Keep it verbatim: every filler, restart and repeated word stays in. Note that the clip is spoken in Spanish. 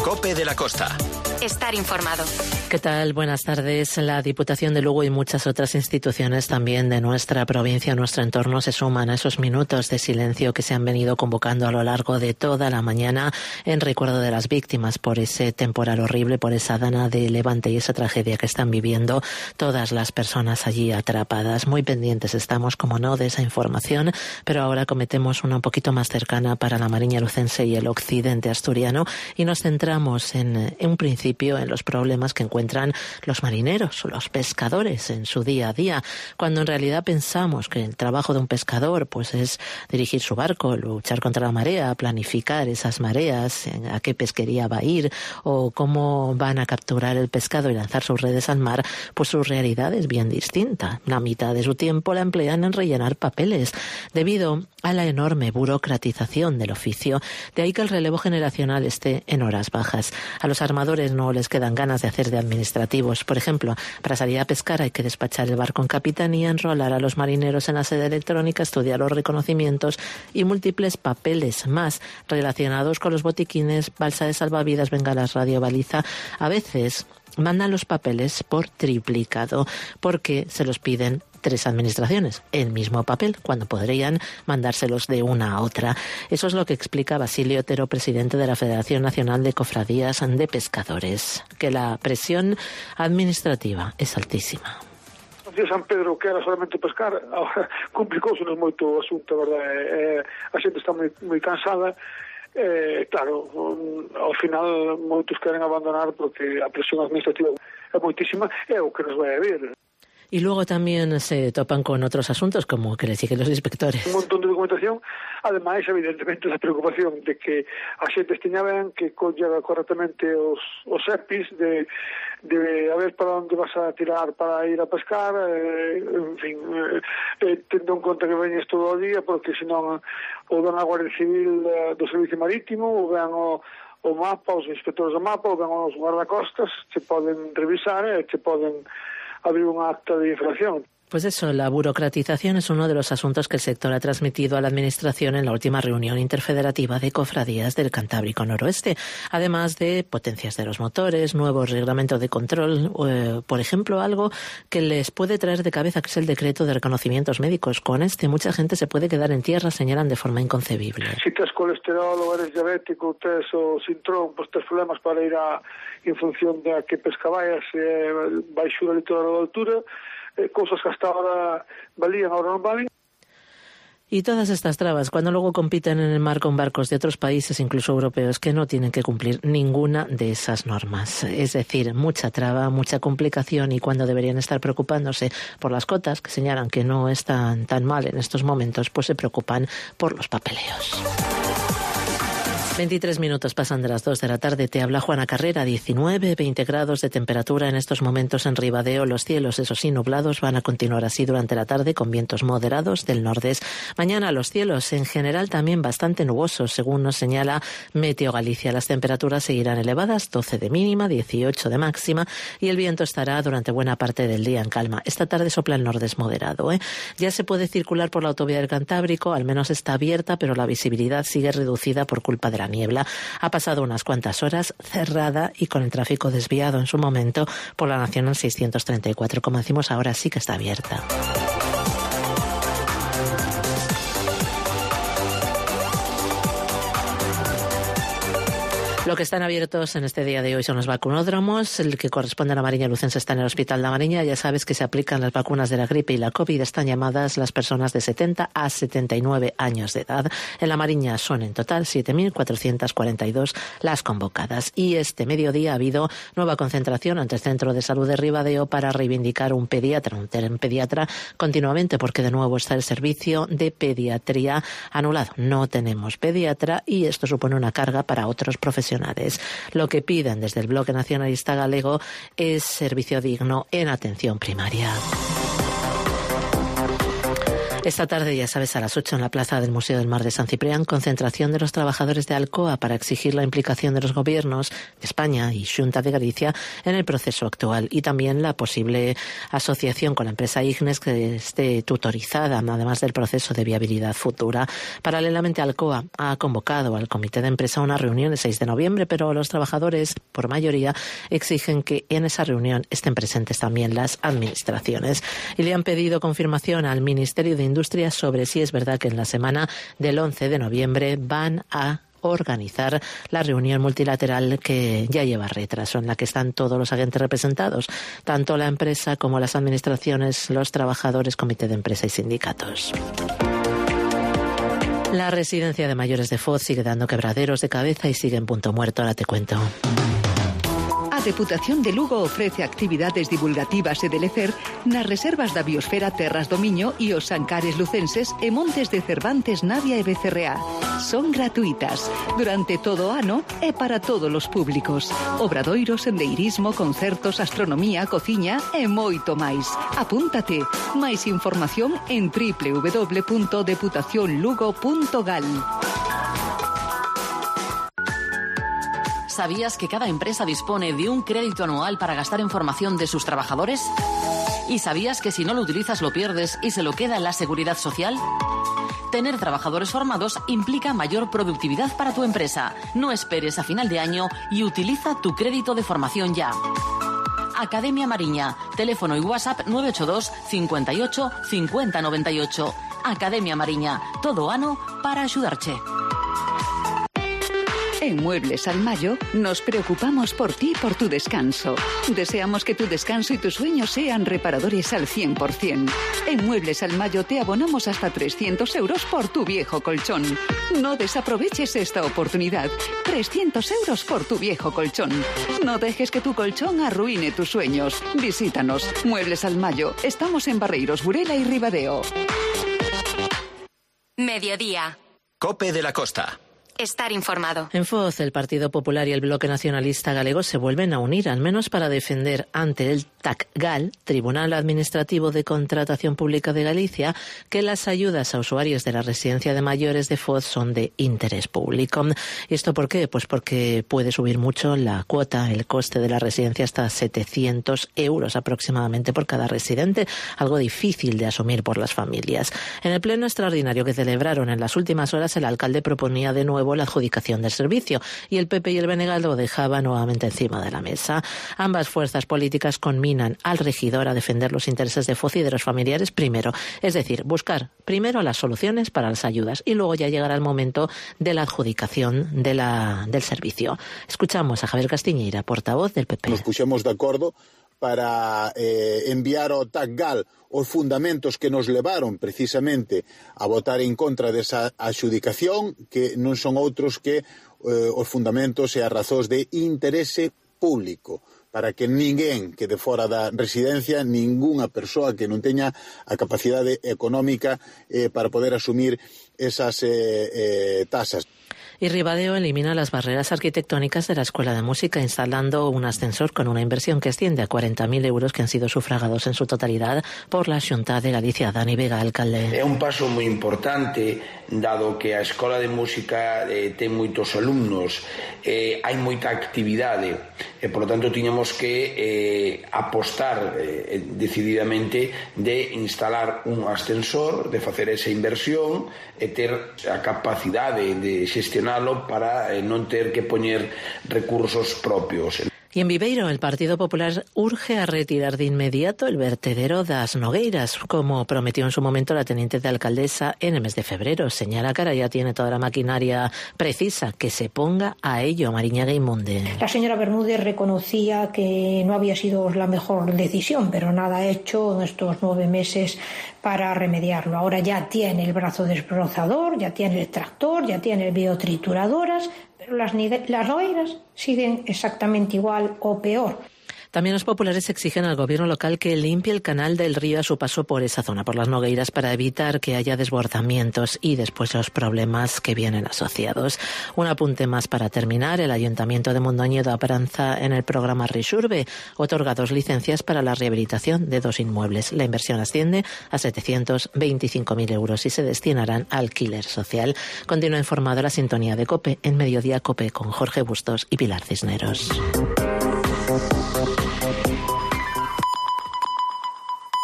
COPE de la Costa. Estar informado. ¿Qué tal? Buenas tardes. La Diputación de Lugo y muchas otras instituciones también de nuestra provincia, nuestro entorno, se suman a esos minutos de silencio que se han venido convocando a lo largo de toda la mañana en recuerdo de las víctimas por ese temporal horrible, por esa dana de Levante y esa tragedia que están viviendo todas las personas allí atrapadas. Muy pendientes estamos, como no, de esa información, pero ahora cometemos una un poquito más cercana para la Mariña Lucense y el occidente asturiano y nos centramos en, en un principio en los problemas que encuentran los marineros o los pescadores en su día a día, cuando en realidad pensamos que el trabajo de un pescador pues es dirigir su barco, luchar contra la marea, planificar esas mareas, a qué pesquería va a ir o cómo van a capturar el pescado y lanzar sus redes al mar, pues su realidad es bien distinta. La mitad de su tiempo la emplean en rellenar papeles, debido a la enorme burocratización del oficio. De ahí que el relevo generacional esté en horas bajas. A los armadores no les quedan ganas de hacer de administrativos. Por ejemplo, para salir a pescar hay que despachar el barco en capitanía, enrolar a los marineros en la sede electrónica, estudiar los reconocimientos y múltiples papeles más relacionados con los botiquines, balsa de salvavidas, bengalas, radio, baliza. A veces mandan los papeles por triplicado porque se los piden tres administraciones, el mismo papel, cuando podrían mandárselos de una a otra. Eso es lo que explica Basilio Otero, presidente de la Federación Nacional de Cofradías de Pescadores, que la presión administrativa es altísima. De San Pedro, que era solamente pescar, complicóusenos moito o asunto, verdade? Eh, a xente está moi, moi cansada. Eh, claro, ao final moitos queren abandonar porque a presión administrativa é moitísima, é o que nos vai a vir. Y luego también se topan con otros asuntos, como que les siguen los inspectores. Un montón de documentación, ademais, evidentemente, a preocupación de que a xente esteña ben, que colla correctamente os, os E P Is, de, de a ver para onde vas a tirar para ir a pescar, eh, en fin, eh, tendo en conta que veñes todo o día, porque senón o dan a Guardia Civil eh, do Servicio Marítimo, ou ven o o mapa, os inspectores do mapa, ou ven os guardacostas, se poden revisar e eh, se poden abrir un acta de infracción. Pues eso, la burocratización es uno de los asuntos que el sector ha transmitido a la Administración en la última reunión interfederativa de cofradías del Cantábrico Noroeste, además de potencias de los motores, nuevos reglamentos de control, eh, por ejemplo, algo que les puede traer de cabeza, que es el decreto de reconocimientos médicos. Con este mucha gente se puede quedar en tierra, señalan de forma inconcebible. Si tes colesterol ou eres diabético, tes o sintrón, pues tes problemas para ir a, en función de a que pesca vayas, eh, baixo da litoral da altura, cosas que hasta ahora valían, ahora no valen. Y todas estas trabas, cuando luego compiten en el mar con barcos de otros países, incluso europeos, que no tienen que cumplir ninguna de esas normas. Es decir, mucha traba, mucha complicación, y cuando deberían estar preocupándose por las cotas, que señalan que no están tan mal en estos momentos, pues se preocupan por los papeleos. veintitrés minutos pasan de las dos de la tarde. Te habla Juana Carrera. diecinueve, veinte grados de temperatura en estos momentos en Ribadeo. Los cielos, eso sí, nublados, van a continuar así durante la tarde con vientos moderados del nordeste. Mañana los cielos en general también bastante nubosos, según nos señala Meteo Galicia. Las temperaturas seguirán elevadas, doce de mínima, dieciocho de máxima, y el viento estará durante buena parte del día en calma. Esta tarde sopla el nordeste moderado, ¿eh? Ya se puede circular por la autovía del Cantábrico, al menos está abierta, pero la visibilidad sigue reducida por culpa de la niebla. Ha pasado unas cuantas horas cerrada y con el tráfico desviado en su momento por la Nacional seiscientos treinta y cuatro. Como decimos, ahora sí que está abierta. Lo que están abiertos en este día de hoy son los vacunódromos. El que corresponde a la Mariña Lucense está en el Hospital La Mariña. Ya sabes que se aplican las vacunas de la gripe y la COVID. Están llamadas las personas de setenta a setenta y nueve años de edad. En La Mariña son en total siete mil cuatrocientas cuarenta y dos las convocadas. Y este mediodía ha habido nueva concentración ante el Centro de Salud de Ribadeo para reivindicar un pediatra, un pediatra continuamente, porque de nuevo está el servicio de pediatría anulado. No tenemos pediatra y esto supone una carga para otros profesionales. Lo que piden desde el Bloque Nacionalista Galego es servicio digno en atención primaria. Esta tarde, ya sabes, a las ocho en la plaza del Museo del Mar de San Ciprián, concentración de los trabajadores de Alcoa para exigir la implicación de los gobiernos de España y Xunta de Galicia en el proceso actual y también la posible asociación con la empresa Ignes que esté tutorizada, además del proceso de viabilidad futura. Paralelamente, Alcoa ha convocado al comité de empresa a una reunión el seis de noviembre, pero los trabajadores, por mayoría, exigen que en esa reunión estén presentes también las administraciones y le han pedido confirmación al Ministerio de Industria sobre si es verdad que en la semana del once de noviembre van a organizar la reunión multilateral que ya lleva retraso, en la que están todos los agentes representados, tanto la empresa como las administraciones, los trabajadores, comité de empresa y sindicatos. La residencia de mayores de Foz sigue dando quebraderos de cabeza y sigue en punto muerto, ahora te cuento. A Deputación de Lugo ofrece actividades divulgativas e de lecer nas reservas da biosfera Terras do Miño e os Ancares lucenses e montes de Cervantes, Navia e Becerreá. Son gratuitas durante todo o ano e para todos os públicos. Obradoiros, sendeirismo, concertos, astronomía, cociña e moito máis. Apúntate. Máis información en doble u doble u doble u punto deputación lugo punto gal. ¿Sabías que cada empresa dispone de un crédito anual para gastar en formación de sus trabajadores? ¿Y sabías que si no lo utilizas lo pierdes y se lo queda en la seguridad social? Tener trabajadores formados implica mayor productividad para tu empresa. No esperes a final de año y utiliza tu crédito de formación ya. Academia Mariña, teléfono y WhatsApp nueve ocho dos, cincuenta y ocho, cincuenta noventa y ocho. Academia Mariña, todo ano para axudarche. En Muebles al Mayo nos preocupamos por ti y por tu descanso. Deseamos que tu descanso y tus sueños sean reparadores al cien por ciento. En Muebles al Mayo te abonamos hasta trescientos euros por tu viejo colchón. No desaproveches esta oportunidad. trescientos euros por tu viejo colchón. No dejes que tu colchón arruine tus sueños. Visítanos. Muebles al Mayo. Estamos en Barreiros, Burela y Ribadeo. Mediodía. COPE de la Costa. Estar informado. En Foz, el Partido Popular y el Bloque Nacionalista Galego se vuelven a unir, al menos para defender ante el TACGAL, Tribunal Administrativo de Contratación Pública de Galicia, que las ayudas a usuarios de la residencia de mayores de Foz son de interés público. ¿Y esto por qué? Pues porque puede subir mucho la cuota, el coste de la residencia, hasta setecientos euros aproximadamente por cada residente, algo difícil de asumir por las familias. En el pleno extraordinario que celebraron en las últimas horas, el alcalde proponía de nuevo la adjudicación del servicio y el P P y el B N G lo dejaba nuevamente encima de la mesa. Ambas fuerzas políticas conminan al regidor a defender los intereses de Foz y de los familiares primero, es decir, buscar primero las soluciones para las ayudas y luego ya llegará el momento de la adjudicación de la, del servicio. Escuchamos a Javier Castiñeira, portavoz del P P. Nos puxemos de acordo para eh, enviar ao TACGAL os fundamentos que nos levaron precisamente a votar en contra desa adxudicación, que non son outros que eh, os fundamentos e as razóns de interese público, para que ninguén quede fora da residencia, ningunha persoa que non teña a capacidade económica eh, para poder asumir esas eh, eh, tasas. Y Ribadeo elimina las barreras arquitectónicas de la Escuela de Música instalando un ascensor con una inversión que asciende a cuarenta mil euros que han sido sufragados en su totalidad por la Xunta de Galicia. Dani Vega, alcalde. É un paso moi importante, dado que a Escola de Música eh, ten moitos alumnos, eh, hai moita actividade e, por lo tanto, tiñamos que eh, apostar eh, decididamente de instalar un ascensor, de facer esa inversión e ter a capacidade de xestionar para non ter que poñer recursos propios. Y en Viveiro, el Partido Popular urge a retirar de inmediato el vertedero das Nogueiras, como prometió en su momento la teniente de alcaldesa en el mes de febrero. Señala que ahora ya tiene toda la maquinaria precisa, que se ponga a ello. Mariña Gaimunde. La señora Bermúdez reconocía que no había sido la mejor decisión, pero nada ha hecho en estos nueve meses para remediarlo. Ahora ya tiene el brazo desbrozador, ya tiene el tractor, ya tiene biotrituradoras, pero las, las nogueiras siguen exactamente igual o peor. También los populares exigen al gobierno local que limpie el canal del río a su paso por esa zona, por las Nogueiras, para evitar que haya desbordamientos y después los problemas que vienen asociados. Un apunte más para terminar. El Ayuntamiento de Mondoñedo avanza en el programa Risurbe. Otorga dos licencias para la rehabilitación de dos inmuebles. La inversión asciende a setecientos veinticinco mil euros y se destinarán a alquiler social. Continúa informado la sintonía de COPE en Mediodía COPE con Jorge Bustos y Pilar Cisneros.